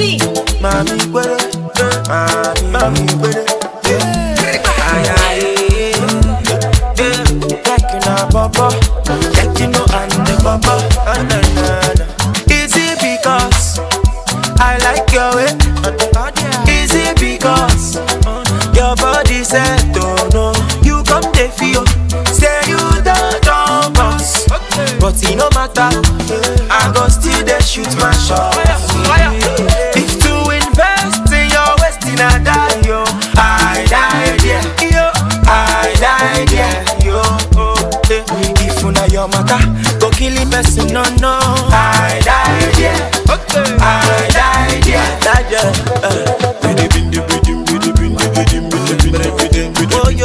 Mami, quere, mami, quere. Like a baba, like you know I'm the baba. Is it because I like your way? Is it because your body said don't know? You come to feel, say you don't pass, but it no matter. I go still there shoot my shot. If to invest in your wasting, I die yo. I die there, yo. I die there, yo. If una your matter, go kill the person, no. I die there, I die there, die there. Oh yo,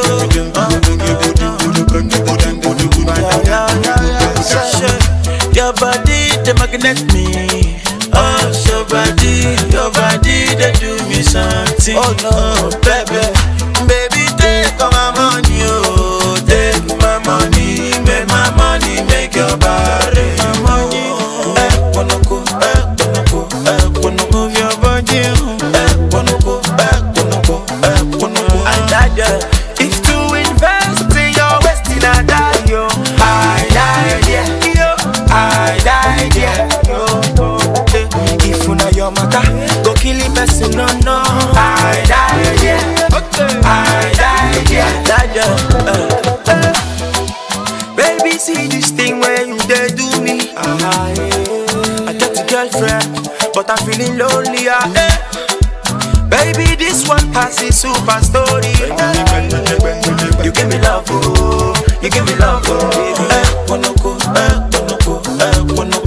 your body they magnet me. Oh, your body they do me something. Oh no, baby, take all my money, oh, take my money, make your body. Wanna go, move your body, wanna go, I die there. If to invest in your wasting, I die yo. I die there, yo. I die there, yo. If una your matter, go kill the person, no. I die there, I die there, baby, see this thing where you they do me. I got a girlfriend, but I'm feeling lonely. Baby, this one passes super story. You give me love, oh, you give me love, oh. Wanna go,